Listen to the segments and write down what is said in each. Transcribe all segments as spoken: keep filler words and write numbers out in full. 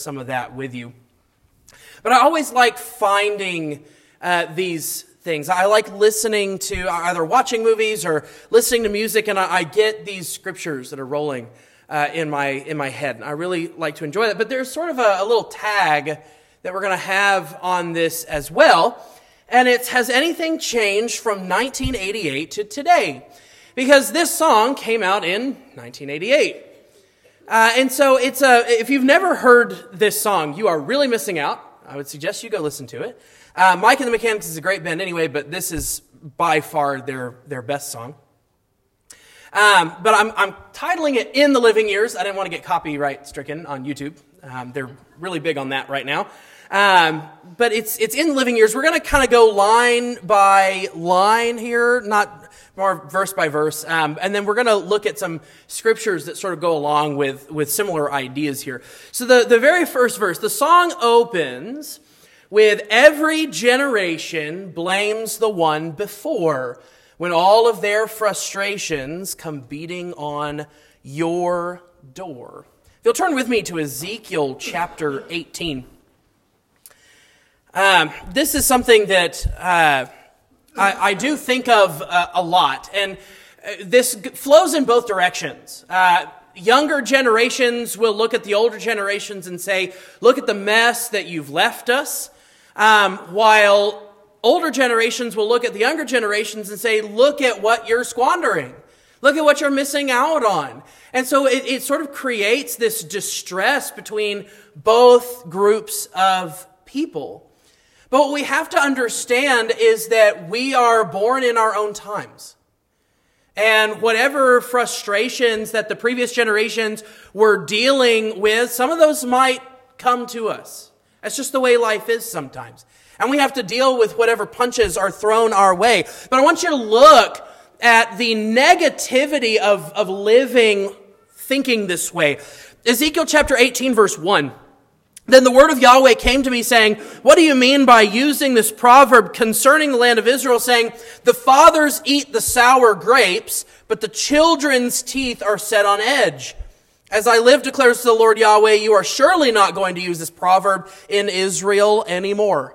some of that with you. But I always like finding uh, these things. I like listening to either watching movies or listening to music, and I, I get these scriptures that are rolling uh, in my in my head. And I really like to enjoy that. But there's sort of a, a little tag that we're going to have on this as well, and it's, has anything changed from nineteen eighty-eight to today? Because this song came out in nineteen eighty-eight. Uh, and so it's a, if you've never heard this song, you are really missing out. I would suggest you go listen to it. Uh, Mike and the Mechanics is a great band anyway, but this is by far their, their best song. Um, but I'm, I'm titling it In the Living Years. I didn't want to get copyright stricken on YouTube. Um, they're really big on that right now. Um, but it's, it's In the Living Years. We're going to kind of go line by line here, not more verse by verse. Um, and then we're going to look at some scriptures that sort of go along with, with similar ideas here. So the, the very first verse, the song opens with every generation blames the one before, when all of their frustrations come beating on your door. If you'll turn with me to Ezekiel chapter eighteen. Um, this is something that uh, I, I do think of uh, a lot, and uh, this g- flows in both directions. Uh, younger generations will look at the older generations and say, look at the mess that you've left us, um, while older generations will look at the younger generations and say, look at what you're squandering. Look at what you're missing out on. And so it, it sort of creates this distress between both groups of people. But what we have to understand is that we are born in our own times. And whatever frustrations that the previous generations were dealing with, some of those might come to us. That's just the way life is sometimes. And we have to deal with whatever punches are thrown our way. But I want you to look at the negativity of, of living, thinking this way. Ezekiel chapter eighteen, verse one. Then the word of Yahweh came to me saying, what do you mean by using this proverb concerning the land of Israel, saying, the fathers eat the sour grapes, but the children's teeth are set on edge? As I live, declares the Lord Yahweh, you are surely not going to use this proverb in Israel anymore.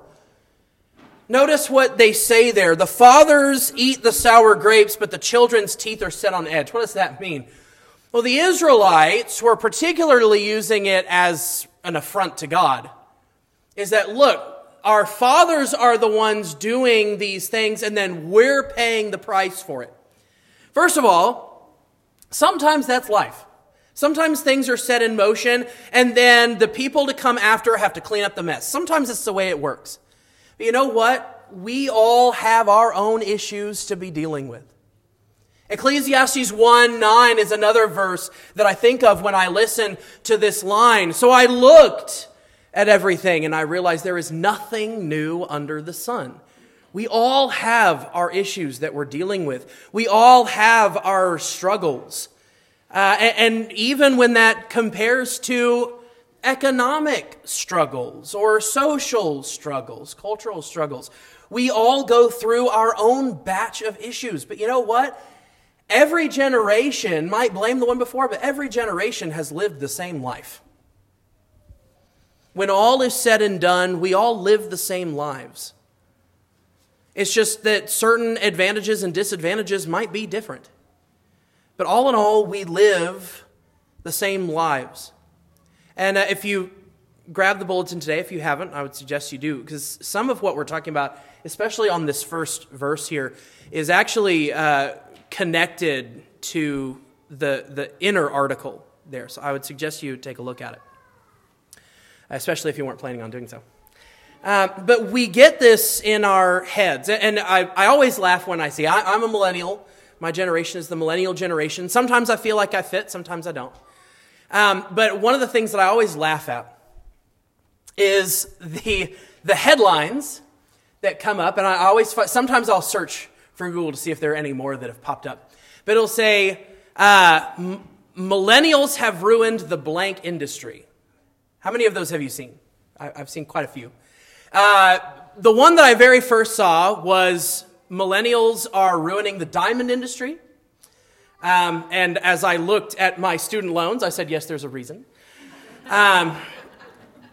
Notice what they say there. The fathers eat the sour grapes, but the children's teeth are set on edge. What does that mean? Well, the Israelites were particularly using it as an affront to God. Is that, look, our fathers are the ones doing these things, and then we're paying the price for it. First of all, sometimes that's life. Sometimes things are set in motion, and then the people to come after have to clean up the mess. Sometimes it's the way it works. But you know what? We all have our own issues to be dealing with. Ecclesiastes one nine is another verse that I think of when I listen to this line. So I looked at everything and I realized there is nothing new under the sun. We all have our issues that we're dealing with. We all have our struggles. Uh, and, and even when that compares to economic struggles or social struggles, cultural struggles, we all go through our own batch of issues. But you know what? Every generation might blame the one before, but every generation has lived the same life. When all is said and done, we all live the same lives. It's just that certain advantages and disadvantages might be different. But all in all, we live the same lives. And uh, if you grab the bulletin today, if you haven't, I would suggest you do, because some of what we're talking about, especially on this first verse here, is actually uh, connected to the, the inner article there. So I would suggest you take a look at it, especially if you weren't planning on doing so. Uh, but we get this in our heads. And I, I always laugh when I see, I, I'm a millennial. My generation is the millennial generation. Sometimes I feel like I fit, sometimes I don't. Um, but one of the things that I always laugh at is the the headlines that come up. And I always, sometimes I'll search for Google to see if there are any more that have popped up. But it'll say, uh, m- millennials have ruined the blank industry. How many of those have you seen? I- I've seen quite a few. Uh, the one that I very first saw was millennials are ruining the diamond industry. Um, and as I looked at my student loans, I said, yes, there's a reason. Um,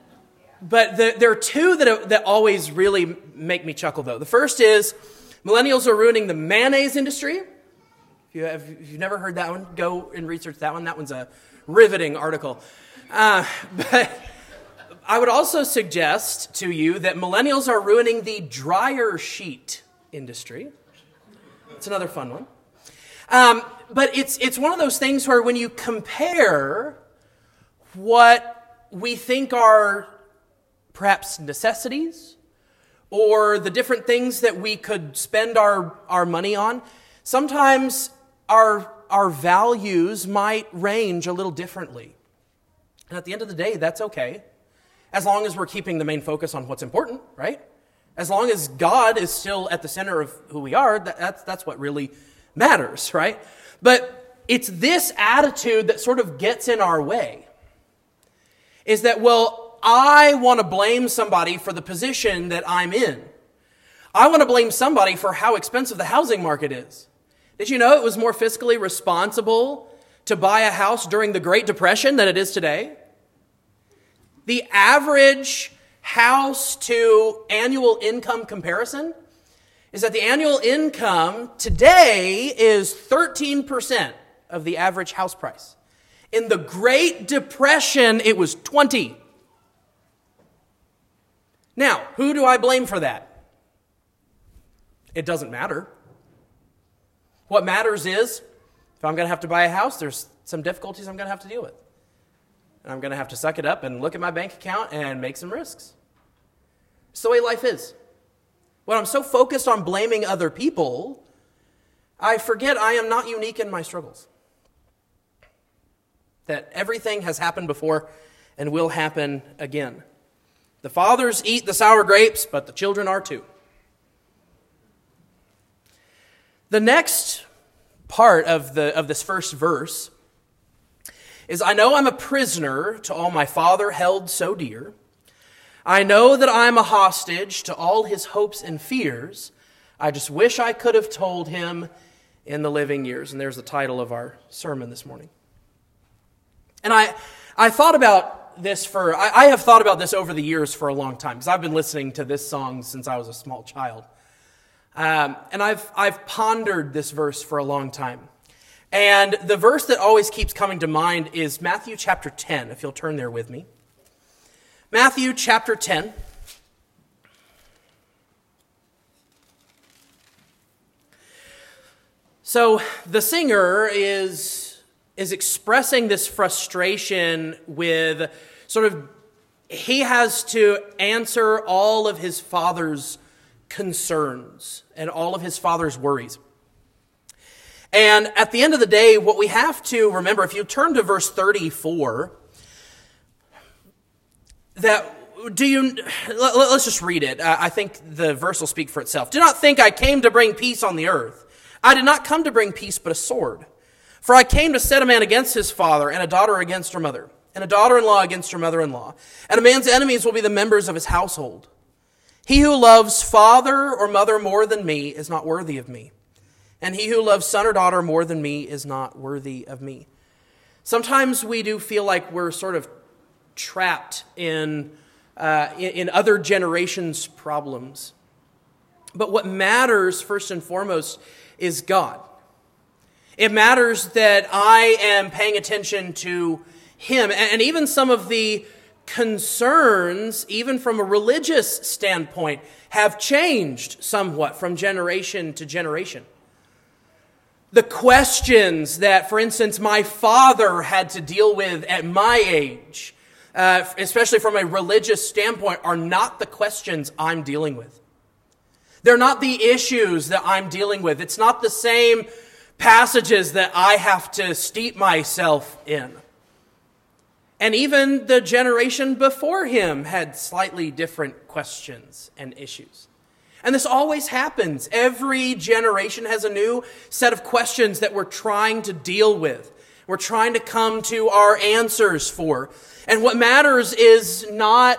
but the, there are two that, that always really make me chuckle, though. The first is millennials are ruining the mayonnaise industry. If, you have, if you've never heard that one, go and research that one. That one's a riveting article. Uh, but I would also suggest to you that millennials are ruining the dryer sheet industry. It's another fun one. Um, but it's it's one of those things where when you compare what we think are perhaps necessities or the different things that we could spend our, our money on, sometimes our, our values might range a little differently. And at the end of the day, that's okay, as long as we're keeping the main focus on what's important, right? As long as God is still at the center of who we are, that, that's, that's what really matters, right? But it's this attitude that sort of gets in our way. Is that, well, I want to blame somebody for the position that I'm in. I want to blame somebody for how expensive the housing market is. Did you know it was more fiscally responsible to buy a house during the Great Depression than it is today? The average house to annual income comparison is that the annual income today is thirteen percent of the average house price. In the Great Depression, it was twenty. Now, who do I blame for that? It doesn't matter. What matters is, if I'm going to have to buy a house, there's some difficulties I'm going to have to deal with. And I'm going to have to suck it up and look at my bank account and make some risks. It's the way life is. When I'm so focused on blaming other people, I forget I am not unique in my struggles. That everything has happened before and will happen again. The fathers eat the sour grapes, but the children are too. The next part of the of this first verse is, I know I'm a prisoner to all my father held so dear. I know that I'm a hostage to all his hopes and fears. I just wish I could have told him in the living years. And there's the title of our sermon this morning. And I, I thought about this for, I, I have thought about this over the years for a long time, because I've been listening to this song since I was a small child. Um, and I've, I've pondered this verse for a long time. And the verse that always keeps coming to mind is Matthew chapter ten, if you'll turn there with me. Matthew chapter ten. So the singer is, is expressing this frustration with sort of, he has to answer all of his father's concerns and all of his father's worries. And at the end of the day, what we have to remember, if you turn to verse thirty-four, that do you, let's just read it. I think the verse will speak for itself. Do not think I came to bring peace on the earth. I did not come to bring peace, but a sword. For I came to set a man against his father, and a daughter against her mother, and a daughter-in-law against her mother-in-law. And a man's enemies will be the members of his household. He who loves father or mother more than me is not worthy of me. And he who loves son or daughter more than me is not worthy of me. Sometimes we do feel like we're sort of trapped in, uh, in, in other generations' problems. But what matters, first and foremost, is God. It matters that I am paying attention to Him. And even some of the concerns, even from a religious standpoint, have changed somewhat from generation to generation. The questions that, for instance, my father had to deal with at my age, uh, especially from a religious standpoint, are not the questions I'm dealing with. They're not the issues that I'm dealing with. It's not the same passages that I have to steep myself in. And even the generation before him had slightly different questions and issues. And this always happens. Every generation has a new set of questions that we're trying to deal with. We're trying to come to our answers for. And what matters is not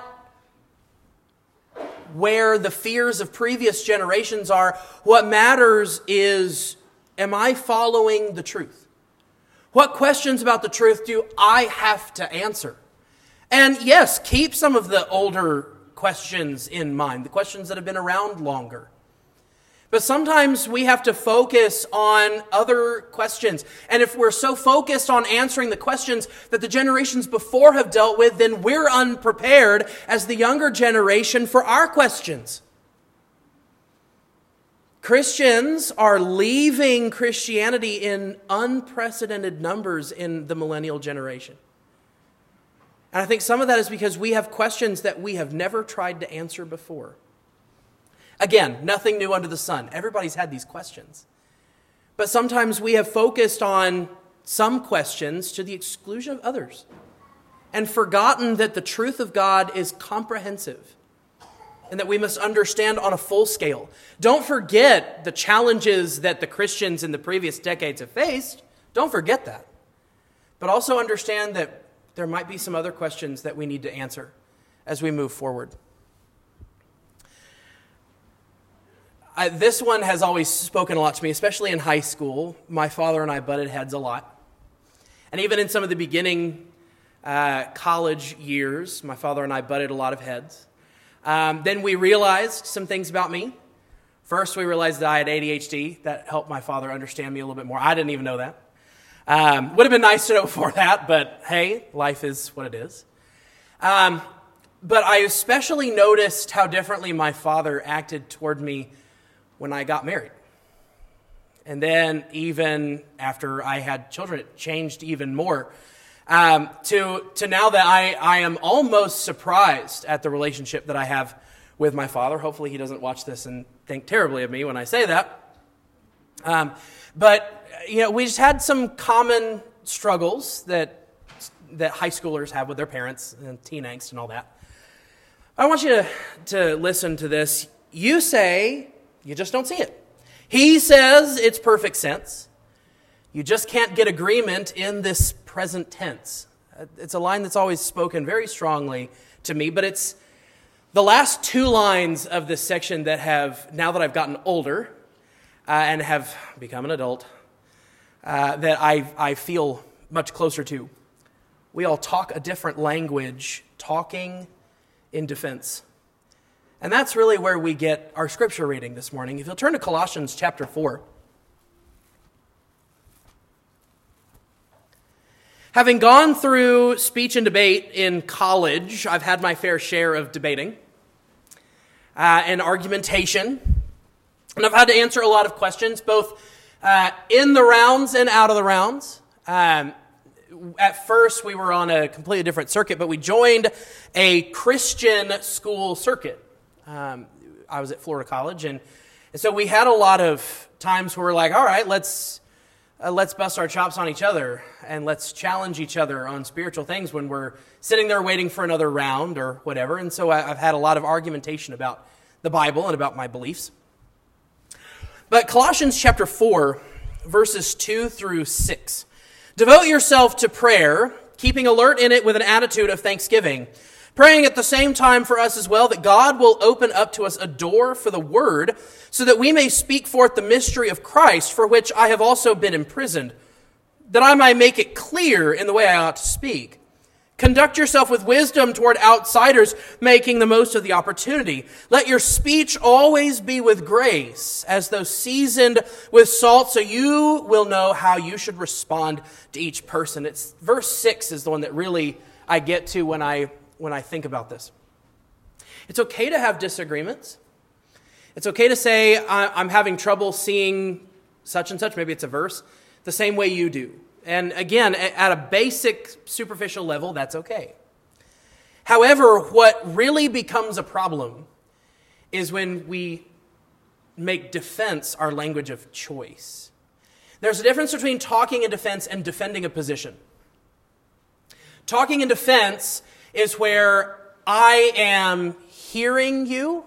where the fears of previous generations are. What matters is, am I following the truth? What questions about the truth do I have to answer? And yes, keep some of the older questions in mind, the questions that have been around longer. But sometimes we have to focus on other questions. And if we're so focused on answering the questions that the generations before have dealt with, then we're unprepared as the younger generation for our questions. Christians are leaving Christianity in unprecedented numbers in the millennial generation. And I think some of that is because we have questions that we have never tried to answer before. Again, nothing new under the sun. Everybody's had these questions. But sometimes we have focused on some questions to the exclusion of others and forgotten that the truth of God is comprehensive and that we must understand on a full scale. Don't forget the challenges that the Christians in the previous decades have faced. Don't forget that. But also understand that there might be some other questions that we need to answer as we move forward. I, this one has always spoken a lot to me, especially in high school. My father and I butted heads a lot. And even in some of the beginning uh, college years, my father and I butted a lot of heads. Um, then we realized some things about me. First, we realized that I had A D H D. That helped my father understand me a little bit more. I didn't even know that. Um, would have been nice to know before that, but hey, life is what it is. Um, but I especially noticed how differently my father acted toward me when I got married. And then even after I had children, it changed even more. Um, to to now that I, I am almost surprised at the relationship that I have with my father. Hopefully he doesn't watch this and think terribly of me when I say that. Um, but, you know, we just had some common struggles that that high schoolers have with their parents and teen angst and all that. I want you to, to listen to this. You say you just don't see it. He says it's perfect sense. You just can't get agreement in this present tense. It's a line that's always spoken very strongly to me, but it's the last two lines of this section that have, now that I've gotten older uh, and have become an adult, uh, that I, I feel much closer to. We all talk a different language, talking in defense. And that's really where we get our scripture reading this morning. If you'll turn to Colossians chapter four. Having gone through speech and debate in college, I've had my fair share of debating uh, and argumentation. And I've had to answer a lot of questions, both uh, in the rounds and out of the rounds. Um, at first, we were on a completely different circuit, but we joined a Christian school circuit. Um, I was at Florida College, and, and so we had a lot of times where we're like, all right, let's uh, let's bust our chops on each other, and let's challenge each other on spiritual things when we're sitting there waiting for another round or whatever. And so I, I've had a lot of argumentation about the Bible and about my beliefs. But Colossians chapter four, verses two through six. Devote yourself to prayer, keeping alert in it with an attitude of thanksgiving, praying at the same time for us as well, that God will open up to us a door for the word, so that we may speak forth the mystery of Christ, for which I have also been imprisoned, that I might make it clear in the way I ought to speak. Conduct yourself with wisdom toward outsiders, making the most of the opportunity. Let your speech always be with grace, as though seasoned with salt, so you will know how you should respond to each person. It's verse six is the one that really I get to when I when I think about this. It's okay to have disagreements. It's okay to say, I'm having trouble seeing such and such, maybe it's a verse, the same way you do. And again, at a basic, superficial level, that's okay. However, what really becomes a problem is when we make defense our language of choice. There's a difference between talking in defense and defending a position. Talking in defense is where I am hearing you,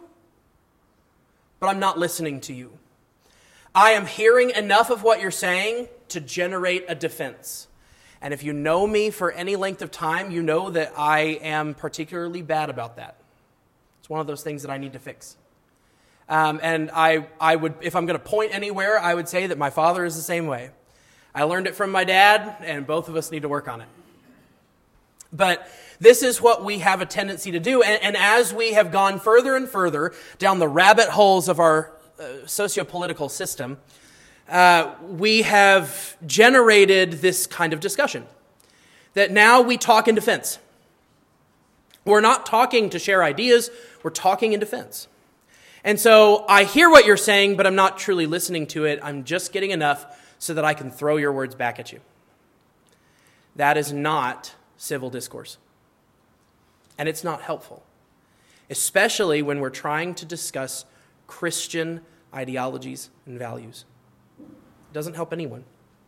but I'm not listening to you. I am hearing enough of what you're saying to generate a defense. And if you know me for any length of time, you know that I am particularly bad about that. It's one of those things that I need to fix. Um, and I, I would, if I'm going to point anywhere, I would say that my father is the same way. I learned it from my dad, and both of us need to work on it. But this is what we have a tendency to do. And, and as we have gone further and further down the rabbit holes of our uh, socio-political system, uh, we have generated this kind of discussion. That now we talk in defense. We're not talking to share ideas, we're talking in defense. And so I hear what you're saying, but I'm not truly listening to it. I'm just getting enough so that I can throw your words back at you. That is not civil discourse. And it's not helpful, especially when we're trying to discuss Christian ideologies and values. It doesn't help anyone.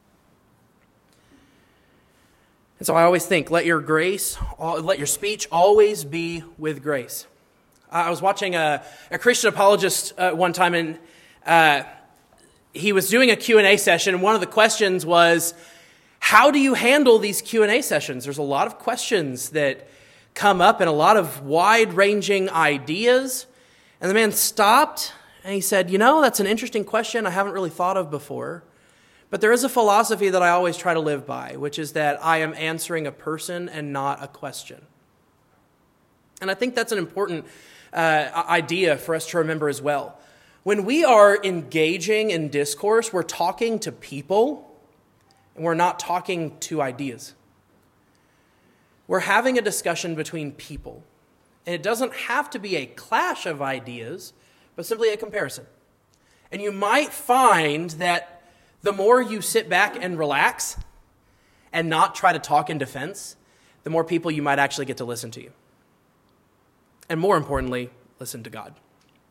And so I always think, let your grace, let your speech always be with grace. I was watching a, a Christian apologist uh, one time, and uh, he was doing a Q and A session, and one of the questions was, how do you handle these Q and A sessions? There's a lot of questions that come up and a lot of wide-ranging ideas. And the man stopped, and he said, you know, that's an interesting question I haven't really thought of before. But there is a philosophy that I always try to live by, which is that I am answering a person and not a question. And I think that's an important uh, idea for us to remember as well. When we are engaging in discourse, we're talking to people, and we're not talking to ideas. We're having a discussion between people. And it doesn't have to be a clash of ideas, but simply a comparison. And you might find that the more you sit back and relax and not try to talk in defense, the more people you might actually get to listen to you. And more importantly, listen to God.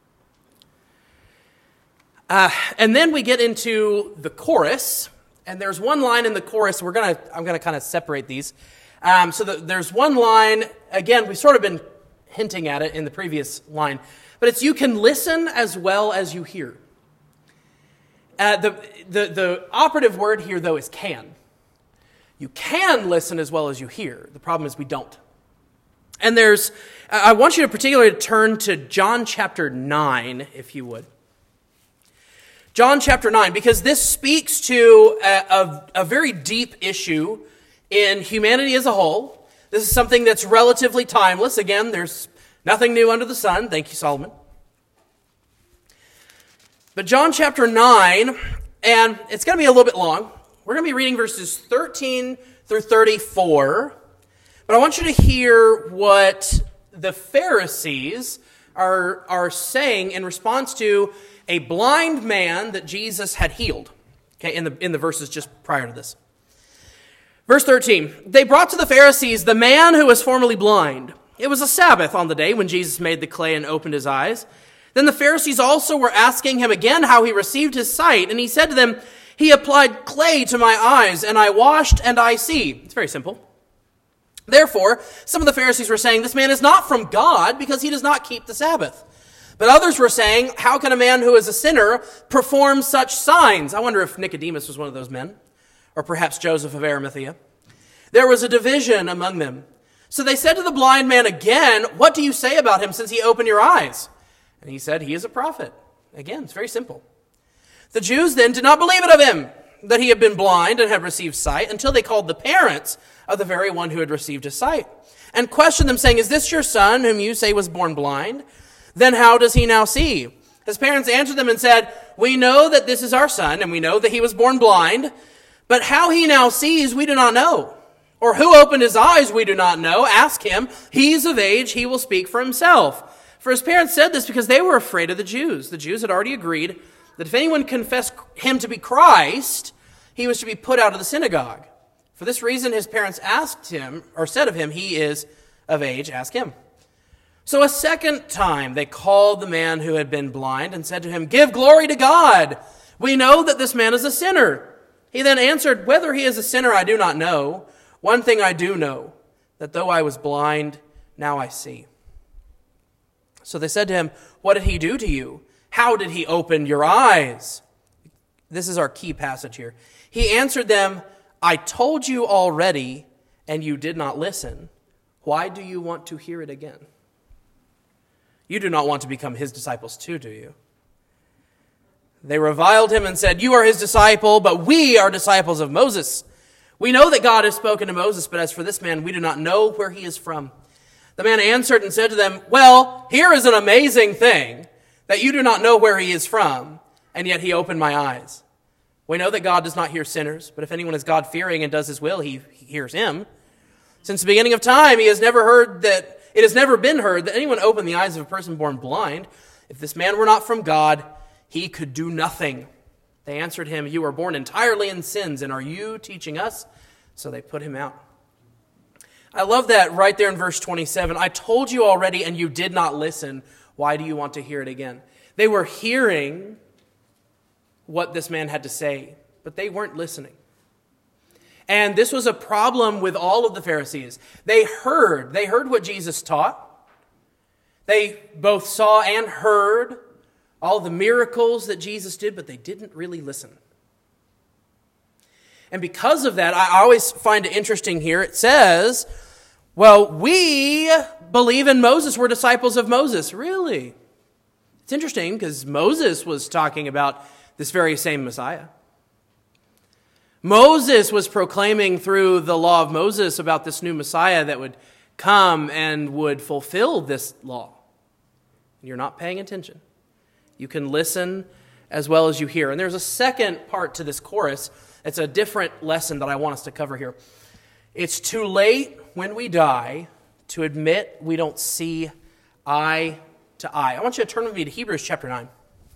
Uh, and then we get into the chorus, and there's one line in the chorus. We're gonna, I'm going to kind of separate these. Um, so the, there's one line, again, we've sort of been hinting at it in the previous line, but it's you can listen as well as you hear. Uh, the, the, the operative word here, though, is can. You can listen as well as you hear. The problem is we don't. And there's, I want you to particularly turn to John chapter nine, if you would. John chapter nine, because this speaks to a, a, a very deep issue in humanity as a whole. This is something that's relatively timeless. Again, there's nothing new under the sun. Thank you, Solomon. But John chapter nine, and it's going to be a little bit long. We're going to be reading verses thirteen through thirty-four. But I want you to hear what the Pharisees are, are saying in response to a blind man that Jesus had healed. Okay, in the, in the verses just prior to this. Verse thirteen, they brought to the Pharisees the man who was formerly blind. It was a Sabbath on the day when Jesus made the clay and opened his eyes. Then the Pharisees also were asking him again how he received his sight. And he said to them, he applied clay to my eyes, and I washed, and I see. It's very simple. Therefore, some of the Pharisees were saying, this man is not from God because he does not keep the Sabbath. But others were saying, how can a man who is a sinner perform such signs? I wonder if Nicodemus was one of those men, or perhaps Joseph of Arimathea. There was a division among them. So they said to the blind man again, what do you say about him since he opened your eyes? And he said, he is a prophet. Again, it's very simple. The Jews then did not believe it of him, that he had been blind and had received sight, until they called the parents of the very one who had received his sight, and questioned them, saying, is this your son, whom you say was born blind? Then how does he now see? His parents answered them and said, we know that this is our son, and we know that he was born blind, but how he now sees, we do not know. Or who opened his eyes, we do not know. Ask him. He is of age, he will speak for himself. For his parents said this because they were afraid of the Jews. The Jews had already agreed that if anyone confessed him to be Christ, he was to be put out of the synagogue. For this reason, his parents asked him, or said of him, he is of age, ask him. So a second time they called the man who had been blind and said to him, give glory to God. We know that this man is a sinner. He then answered, whether he is a sinner I do not know. One thing I do know, that though I was blind, now I see. So they said to him, what did he do to you? How did he open your eyes? This is our key passage here. He answered them, I told you already, and you did not listen. Why do you want to hear it again? You do not want to become his disciples too, do you? They reviled him and said, you are his disciple, but we are disciples of Moses. We know that God has spoken to Moses, but as for this man, we do not know where he is from." The man answered and said to them, "Well, here is an amazing thing, that you do not know where he is from, and yet he opened my eyes. We know that God does not hear sinners, but if anyone is God-fearing and does his will, he hears him. Since the beginning of time, he has never heard that, it has never been heard that anyone opened the eyes of a person born blind. If this man were not from God, he could do nothing." They answered him, "You were born entirely in sins, and are you teaching us?" So they put him out. I love that right there in verse twenty-seven. "I told you already, and you did not listen. Why do you want to hear it again?" They were hearing what this man had to say, but they weren't listening. And this was a problem with all of the Pharisees. They heard, they heard what Jesus taught. They both saw and heard all the miracles that Jesus did, but they didn't really listen. And because of that, I always find it interesting here. It says, well, we believe in Moses. We're disciples of Moses. Really? It's interesting because Moses was talking about this very same Messiah. Moses was proclaiming through the law of Moses about this new Messiah that would come and would fulfill this law. You're not paying attention. You can listen as well as you hear. And there's a second part to this chorus. It's a different lesson that I want us to cover here. It's too late when we die to admit we don't see eye to eye. I want you to turn with me to Hebrews chapter nine.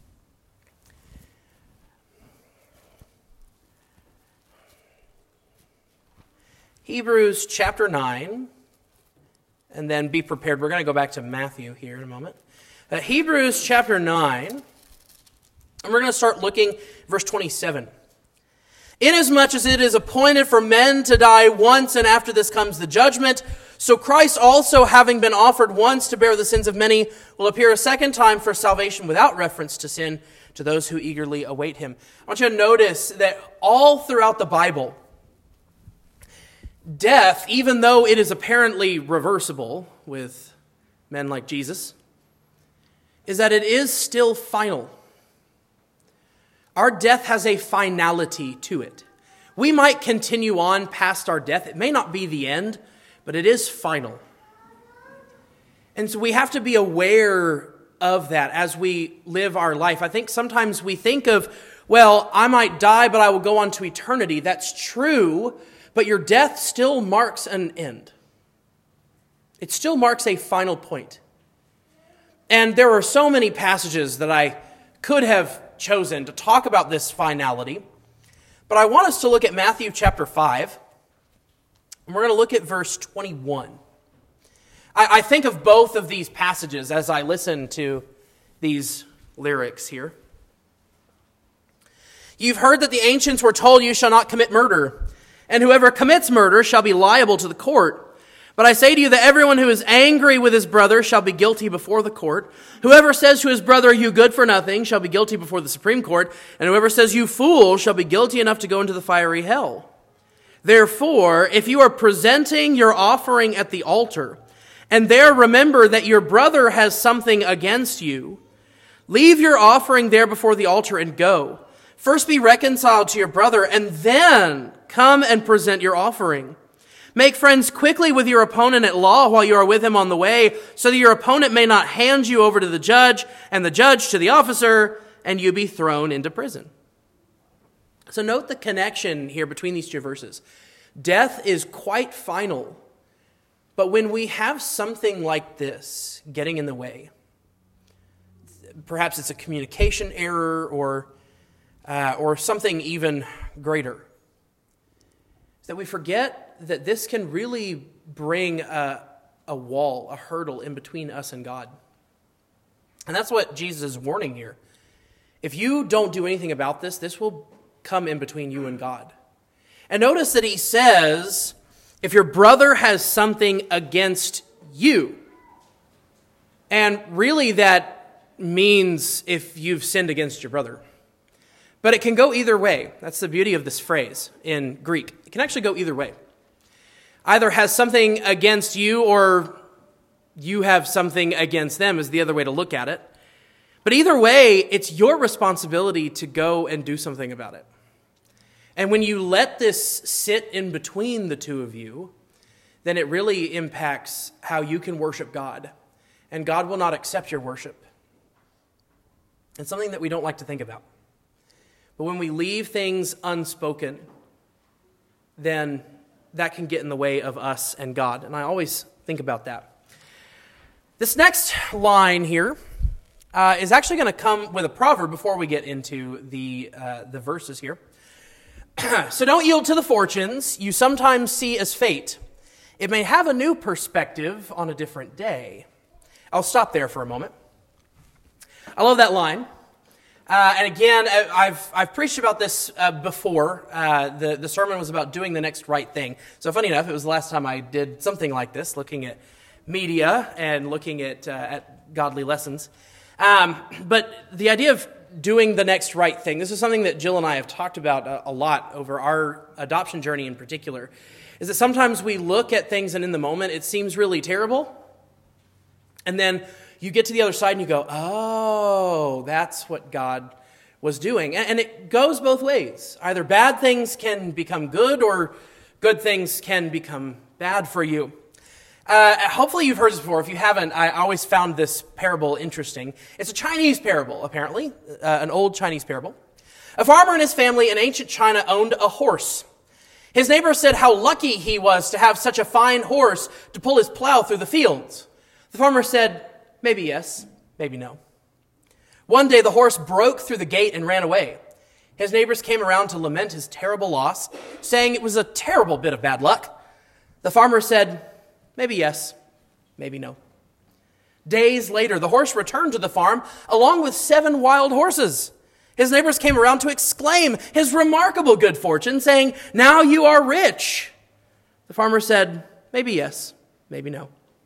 Hebrews chapter nine, and then be prepared. We're going to go back to Matthew here in a moment. Uh, Hebrews chapter nine, and we're going to start looking verse twenty-seven. "Inasmuch as it is appointed for men to die once, and after this comes the judgment, so Christ also, having been offered once to bear the sins of many, will appear a second time for salvation without reference to sin to those who eagerly await him." I want you to notice that all throughout the Bible, death, even though it is apparently reversible with men like Jesus, is that it is still final. Our death has a finality to it. We might continue on past our death. It may not be the end, but it is final. And so we have to be aware of that as we live our life. I think sometimes we think of, well, I might die, but I will go on to eternity. That's true, but your death still marks an end. It still marks a final point. And there are so many passages that I could have chosen to talk about this finality, but I want us to look at Matthew chapter five, and we're going to look at verse twenty-one. I, I think of both of these passages as I listen to these lyrics here. "You've heard that the ancients were told, 'You shall not commit murder,' and whoever commits murder shall be liable to the court. But I say to you that everyone who is angry with his brother shall be guilty before the court. Whoever says to his brother, 'You good for nothing,' shall be guilty before the Supreme Court. And whoever says, 'You fool,' shall be guilty enough to go into the fiery hell. Therefore, if you are presenting your offering at the altar, and there remember that your brother has something against you, leave your offering there before the altar and go. First be reconciled to your brother, and then come and present your offering. Make friends quickly with your opponent at law while you are with him on the way, so that your opponent may not hand you over to the judge, and the judge to the officer, and you be thrown into prison." So note the connection here between these two verses. Death is quite final, but when we have something like this getting in the way, perhaps it's a communication error or, uh, or something even greater, that we forget that this can really bring a, a wall, a hurdle in between us and God. And that's what Jesus is warning here. If you don't do anything about this, this will come in between you and God. And notice that he says, if your brother has something against you, and really that means if you've sinned against your brother. But it can go either way. That's the beauty of this phrase in Greek. It can actually go either way. Either has something against you or you have something against them is the other way to look at it. But either way, it's your responsibility to go and do something about it. And when you let this sit in between the two of you, then it really impacts how you can worship God. And God will not accept your worship. It's something that we don't like to think about. But when we leave things unspoken, then that can get in the way of us and God. And I always think about that. This next line here uh, is actually going to come with a proverb before we get into the uh, the verses here. So don't yield to the fortunes you sometimes see as fate. It may have a new perspective on a different day. I'll stop there for a moment. I love that line. Uh, and again, I've I've preached about this uh, before. Uh, the, the sermon was about doing the next right thing. So funny enough, it was the last time I did something like this, looking at media and looking at, uh, at godly lessons. Um, but the idea of doing the next right thing, this is something that Jill and I have talked about a, a lot over our adoption journey in particular, is that sometimes we look at things and in the moment it seems really terrible. And then you get to the other side and you go, oh, that's what God was doing. And it goes both ways. Either bad things can become good or good things can become bad for you. Uh, hopefully you've heard this before. If you haven't, I always found this parable interesting. It's a Chinese parable, apparently, uh, an old Chinese parable. A farmer and his family in ancient China owned a horse. His neighbor said how lucky he was to have such a fine horse to pull his plow through the fields. The farmer said, maybe yes, maybe no. One day the horse broke through the gate and ran away. His neighbors came around to lament his terrible loss, saying it was a terrible bit of bad luck. The farmer said, maybe yes, maybe no. Days later, the horse returned to the farm along with seven wild horses. His neighbors came around to exclaim his remarkable good fortune, saying, now you are rich. The farmer said, maybe yes, maybe no.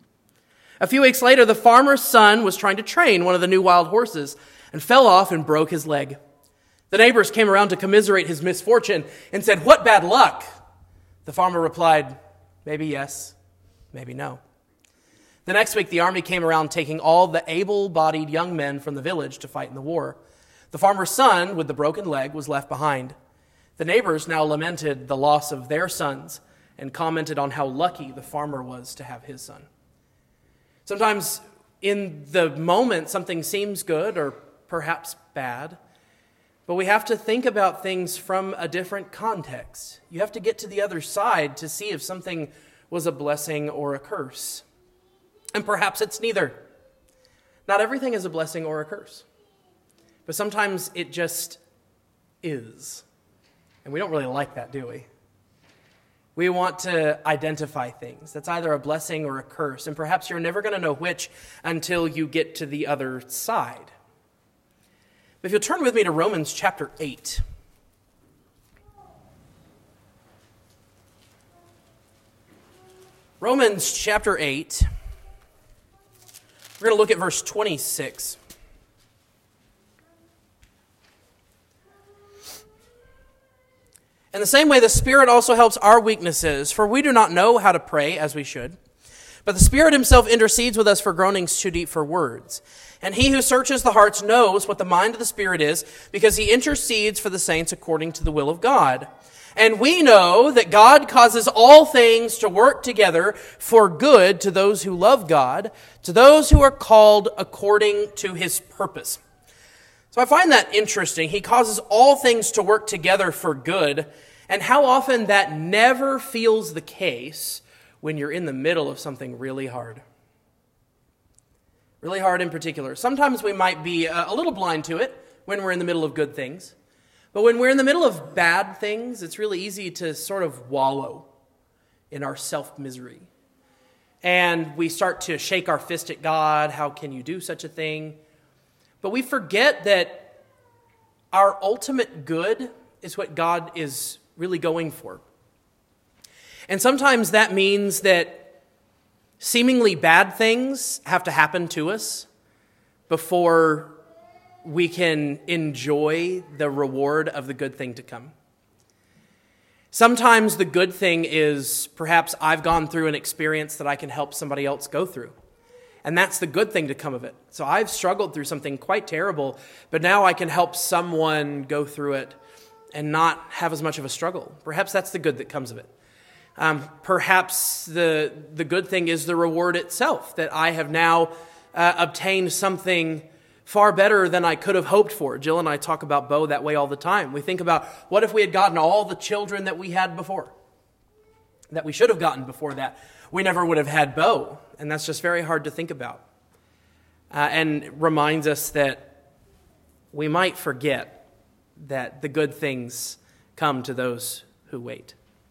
A few weeks later, the farmer's son was trying to train one of the new wild horses and fell off and broke his leg. The neighbors came around to commiserate his misfortune and said, what bad luck? The farmer replied, maybe yes, maybe no. The next week, the army came around taking all the able-bodied young men from the village to fight in the war. The farmer's son, with the broken leg, was left behind. The neighbors now lamented the loss of their sons and commented on how lucky the farmer was to have his son. Sometimes in the moment, something seems good or perhaps bad, but we have to think about things from a different context. You have to get to the other side to see if something was a blessing or a curse. And perhaps it's neither. Not everything is a blessing or a curse, but sometimes it just is. And we don't really like that, do we? We want to identify things. That's either a blessing or a curse. And perhaps you're never going to know which until you get to the other side. But if you'll turn with me to Romans chapter eight. Romans chapter eight. We're going to look at verse twenty-six. In the same way, the Spirit also helps our weaknesses, for we do not know how to pray as we should. But the Spirit himself intercedes with us for groanings too deep for words. And he who searches the hearts knows what the mind of the Spirit is, because he intercedes for the saints according to the will of God. And we know that God causes all things to work together for good to those who love God, to those who are called according to his purpose. So I find that interesting. He causes all things to work together for good, and how often that never feels the case when you're in the middle of something really hard. Really hard in particular. Sometimes we might be a little blind to it when we're in the middle of good things. But when we're in the middle of bad things, it's really easy to sort of wallow in our self-misery. And we start to shake our fist at God. How can you do such a thing? But we forget that our ultimate good is what God is really going for. And sometimes that means that seemingly bad things have to happen to us before we can enjoy the reward of the good thing to come. Sometimes the good thing is perhaps I've gone through an experience that I can help somebody else go through. And that's the good thing to come of it. So I've struggled through something quite terrible, but now I can help someone go through it. and not have as much of a struggle. Perhaps that's the good that comes of it. Um, perhaps the the good thing is the reward itself, that I have now uh, obtained something far better than I could have hoped for. Jill and I talk about Bo that way all the time. We think about, what if we had gotten all the children that we had before, that we should have gotten before that? We never would have had Bo, and that's just very hard to think about. Uh, and reminds us that we might forget that the good things come to those who wait.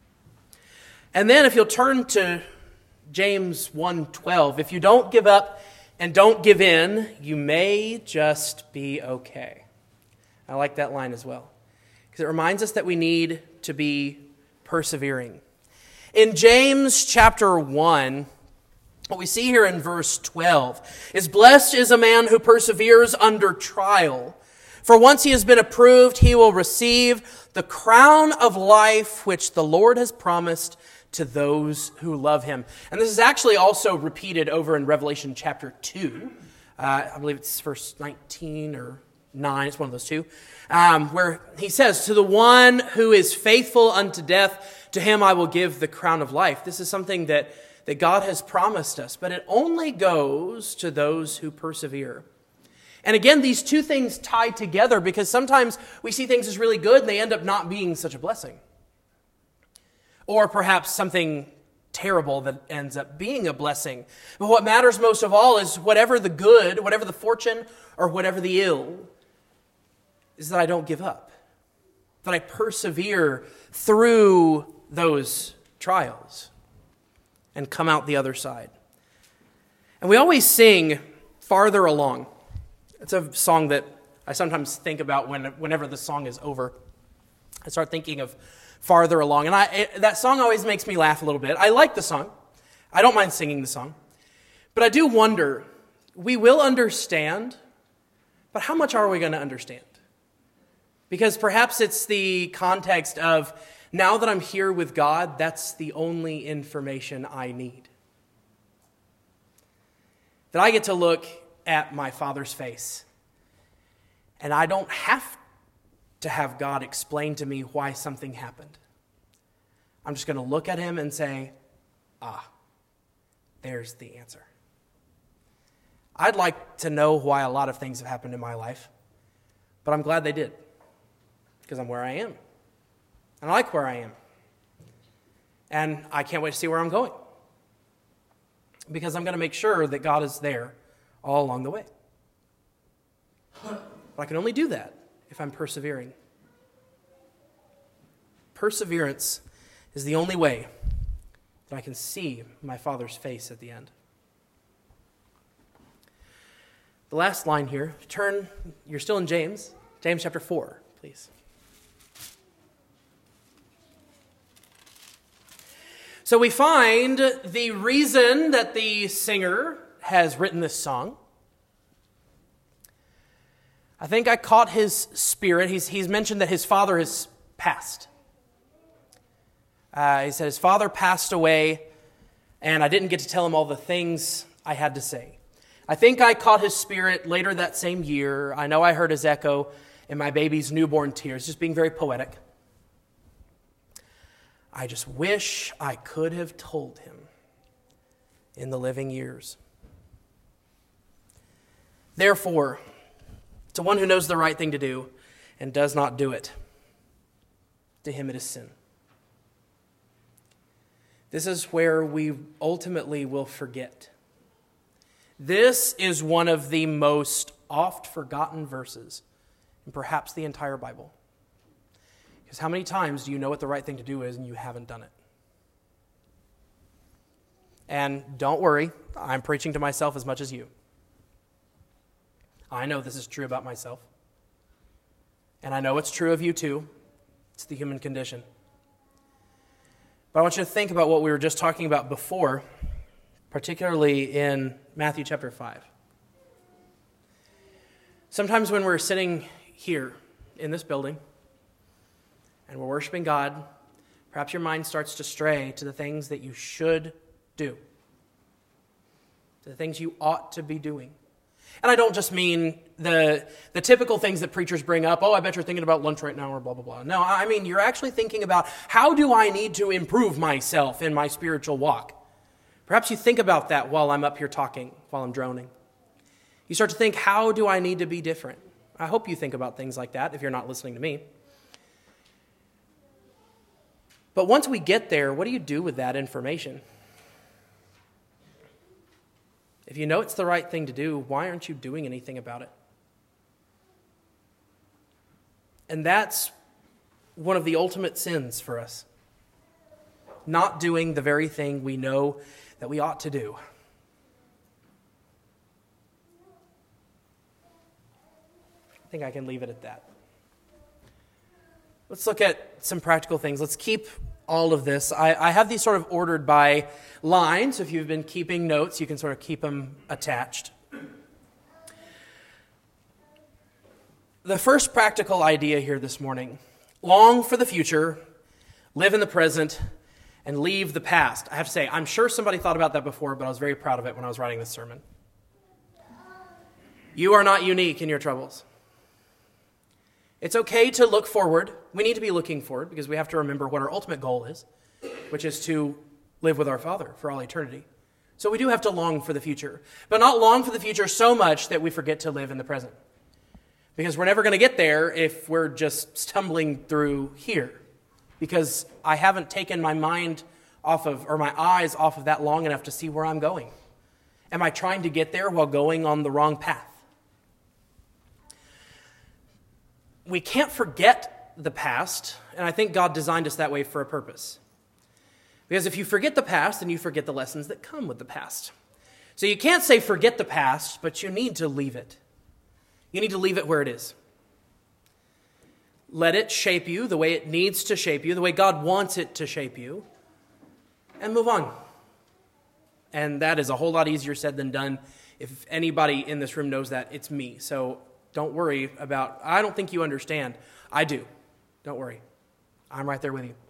And then if you'll turn to James one twelve, if you don't give up and don't give in, you may just be okay. I like that line as well, because it reminds us that we need to be persevering. In James chapter one, what we see here in verse twelve is, "Blessed is a man who perseveres under trial. For once he has been approved, he will receive the crown of life which the Lord has promised to those who love him." And this is actually also repeated over in Revelation chapter two. Uh, I believe it's verse nineteen or nine. It's one of those two. Um, where he says, "To the one who is faithful unto death, to him I will give the crown of life." This is something that, that God has promised us, but it only goes to those who persevere. And again, these two things tie together, because sometimes we see things as really good and they end up not being such a blessing. Or perhaps something terrible that ends up being a blessing. But what matters most of all is whatever the good, whatever the fortune, or whatever the ill, is that I don't give up. That I persevere through those trials and come out the other side. And we always sing "Farther Along." It's a song that I sometimes think about when, whenever the song is over. I start thinking of farther along. And I, it, that song always makes me laugh a little bit. I like the song. I don't mind singing the song. But I do wonder, we will understand, but how much are we going to understand? Because perhaps it's the context of, now that I'm here with God, that's the only information I need. That I get to look at my Father's face, and I don't have to have God explain to me why something happened. I'm just going to look at him and say, ah, there's the answer. I'd like to know why a lot of things have happened in my life, but I'm glad they did, because I'm where I am. And I like where I am. And I can't wait to see where I'm going, because I'm going to make sure that God is there all along the way. But I can only do that if I'm persevering. Perseverance is the only way that I can see my Father's face at the end. The last line here, turn, you're still in James, James chapter four, please. So we find the reason that the singer has written this song. I think I caught his spirit. He's, he's mentioned that his father has passed. Uh, he said his father passed away, and I didn't get to tell him all the things I had to say. I think I caught his spirit later that same year. I know I heard his echo in my baby's newborn tears, just being very poetic. I just wish I could have told him in the living years. Therefore, to one who knows the right thing to do and does not do it, to him it is sin. This is where we ultimately will forget. This is one of the most oft forgotten verses in perhaps the entire Bible. Because how many times do you know what the right thing to do is and you haven't done it? And don't worry, I'm preaching to myself as much as you. I know this is true about myself. And I know it's true of you too. It's the human condition. But I want you to think about what we were just talking about before, particularly in Matthew chapter five. Sometimes when we're sitting here in this building and we're worshiping God, perhaps your mind starts to stray to the things that you should do, to the things you ought to be doing. And I don't just mean the the typical things that preachers bring up. Oh, I bet you're thinking about lunch right now or blah, blah, blah. No, I mean you're actually thinking about how do I need to improve myself in my spiritual walk? Perhaps you think about that while I'm up here talking, while I'm droning. You start to think, how do I need to be different? I hope you think about things like that if you're not listening to me. But once we get there, what do you do with that information? If you know it's the right thing to do, why aren't you doing anything about it? And that's one of the ultimate sins for us. Not doing the very thing we know that we ought to do. I think I can leave it at that. Let's look at some practical things. Let's keep all of this. I, I have these sort of ordered by lines. If you've been keeping notes, you can sort of keep them attached. The first practical idea here this morning: long for the future, live in the present, and leave the past. I have to say, I'm sure somebody thought about that before, but I was very proud of it when I was writing this sermon. You are not unique in your troubles. It's okay to look forward. We need to be looking forward because we have to remember what our ultimate goal is, which is to live with our Father for all eternity. So we do have to long for the future, but not long for the future so much that we forget to live in the present. Because we're never going to get there if we're just stumbling through here. Because I haven't taken my mind off of, or my eyes off of that long enough to see where I'm going. Am I trying to get there while going on the wrong path? We can't forget the past, and I think God designed us that way for a purpose. Because if you forget the past, then you forget the lessons that come with the past. So you can't say forget the past, but you need to leave it. You need to leave it where it is. Let it shape you the way it needs to shape you, the way God wants it to shape you, and move on. And that is a whole lot easier said than done. If anybody in this room knows that, it's me. So don't worry about, I don't think you understand. I do. Don't worry. I'm right there with you.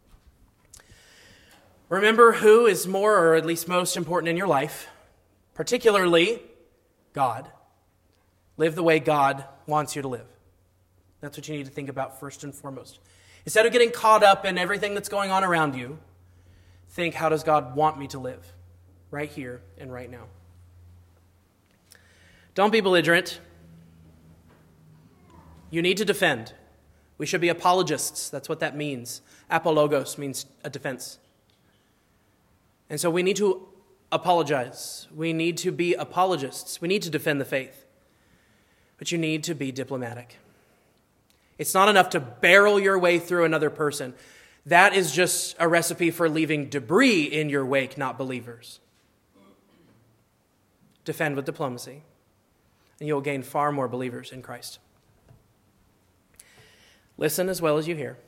Remember who is more, or at least most important in your life, particularly God. Live the way God wants you to live. That's what you need to think about first and foremost. Instead of getting caught up in everything that's going on around you, think, how does God want me to live? Right here and right now. Don't be belligerent. You need to defend. We should be apologists. That's what that means. Apologos means a defense. And so we need to apologize. We need to be apologists. We need to defend the faith. But you need to be diplomatic. It's not enough to barrel your way through another person. That is just a recipe for leaving debris in your wake, not believers. Defend with diplomacy, and you'll gain far more believers in Christ. Listen as well as you hear.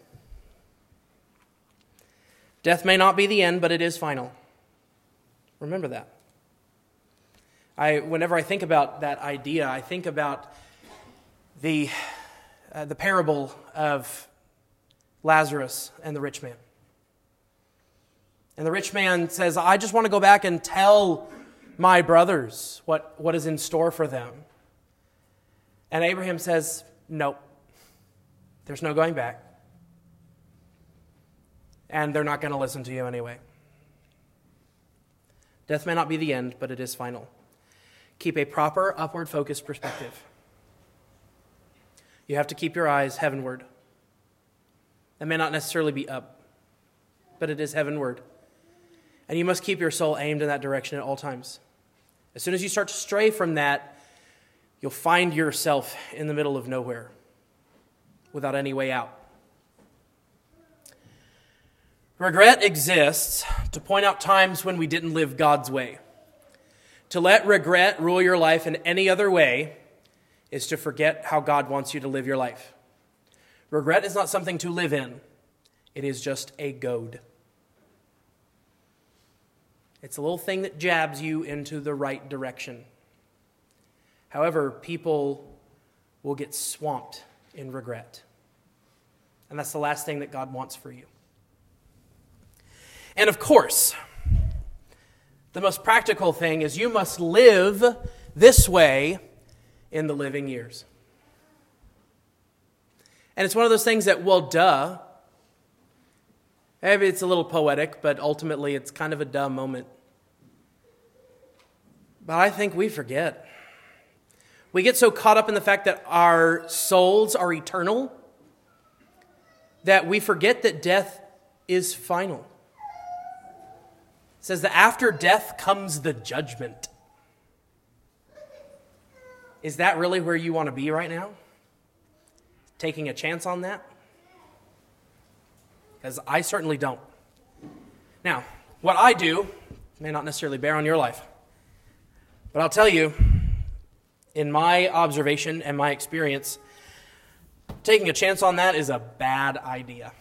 Death may not be the end, but it is final. Remember that. I, whenever I think about that idea, I think about the, uh, the parable of Lazarus and the rich man. And the rich man says, I just want to go back and tell my brothers what, what is in store for them. And Abraham says, nope, there's no going back. And they're not going to listen to you anyway. Death may not be the end, but it is final. Keep a proper upward focused perspective. You have to keep your eyes heavenward. It may not necessarily be up, but it is heavenward. And you must keep your soul aimed in that direction at all times. As soon as you start to stray from that, you'll find yourself in the middle of nowhere without any way out. Regret exists to point out times when we didn't live God's way. To let regret rule your life in any other way is to forget how God wants you to live your life. Regret is not something to live in. It is just a goad. It's a little thing that jabs you into the right direction. However, people will get swamped in regret. And that's the last thing that God wants for you. And of course, the most practical thing is you must live this way in the living years. And it's one of those things that, well, duh. Maybe it's a little poetic, but ultimately it's kind of a dumb moment. But I think we forget. We get so caught up in the fact that our souls are eternal that we forget that death is final. It says that after death comes the judgment. Is that really where you want to be right now? Taking a chance on that? Because I certainly don't. Now, what I do may not necessarily bear on your life. But I'll tell you, in my observation and my experience, taking a chance on that is a bad idea.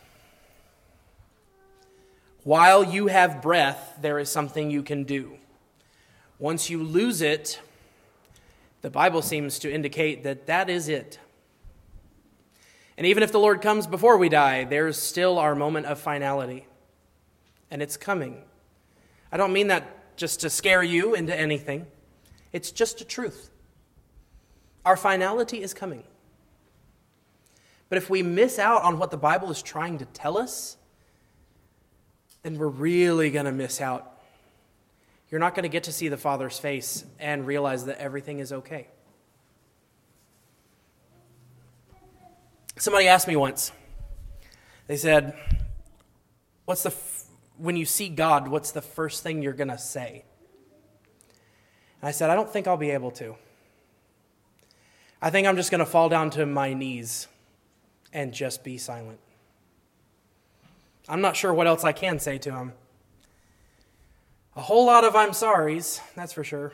While you have breath, there is something you can do. Once you lose it, the Bible seems to indicate that that is it. And even if the Lord comes before we die, there's still our moment of finality. And it's coming. I don't mean that just to scare you into anything. It's just a truth. Our finality is coming. But if we miss out on what the Bible is trying to tell us, then we're really going to miss out. You're not going to get to see the Father's face and realize that everything is okay. Somebody asked me once, they said, "What's the f- when you see God, what's the first thing you're going to say?" And I said, I don't think I'll be able to. I think I'm just going to fall down to my knees and just be silent. I'm not sure what else I can say to him. A whole lot of I'm sorries, that's for sure.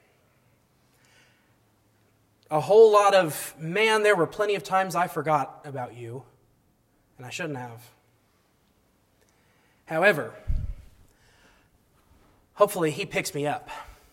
A whole lot of, man, there were plenty of times I forgot about you, and I shouldn't have. However, hopefully he picks me up.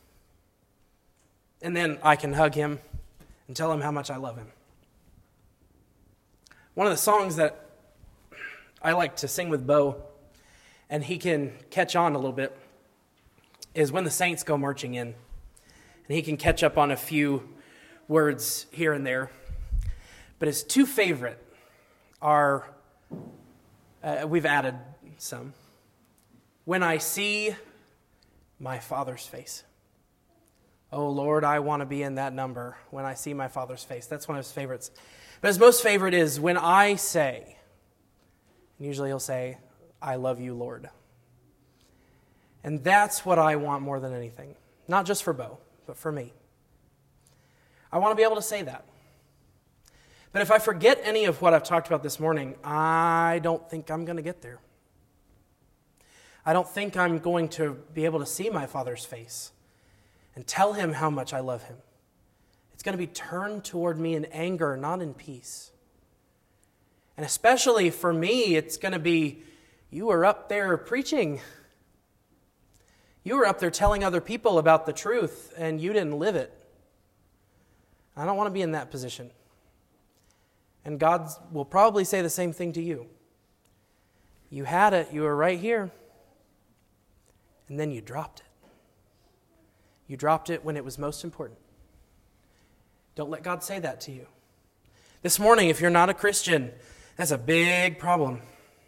And then I can hug him and tell him how much I love him. One of the songs that I like to sing with Bo, and he can catch on a little bit, is When the Saints Go Marching In. And he can catch up on a few words here and there. But his two favorite are, uh, we've added some. When I see my Father's face. Oh, Lord, I want to be in that number when I see my Father's face. That's one of his favorites. But his most favorite is when I say, and usually he'll say, I love you, Lord. And that's what I want more than anything. Not just for Bo, but for me. I want to be able to say that. But if I forget any of what I've talked about this morning, I don't think I'm going to get there. I don't think I'm going to be able to see my Father's face and tell him how much I love him. It's going to be turned toward me in anger, not in peace. And especially for me, it's going to be, you were up there preaching. You were up there telling other people about the truth, and you didn't live it. I don't want to be in that position. And God will probably say the same thing to you. You had it, you were right here, and then you dropped it. You dropped it when it was most important. Don't let God say that to you. This morning, if you're not a Christian, that's a big problem.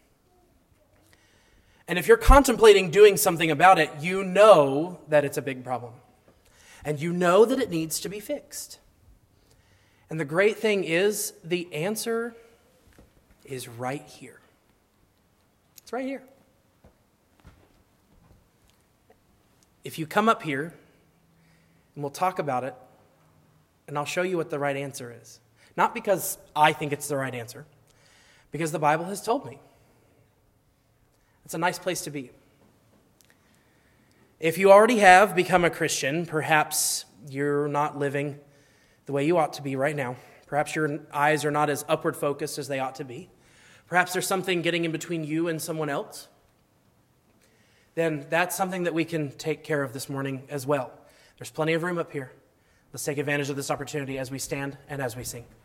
And if you're contemplating doing something about it, you know that it's a big problem. And you know that it needs to be fixed. And the great thing is, the answer is right here. It's right here. If you come up here, and we'll talk about it, and I'll show you what the right answer is. Not because I think it's the right answer, because the Bible has told me. It's a nice place to be. If you already have become a Christian, perhaps you're not living the way you ought to be right now. Perhaps your eyes are not as upward focused as they ought to be. Perhaps there's something getting in between you and someone else. Then that's something that we can take care of this morning as well. There's plenty of room up here. Let's take advantage of this opportunity as we stand and as we sing.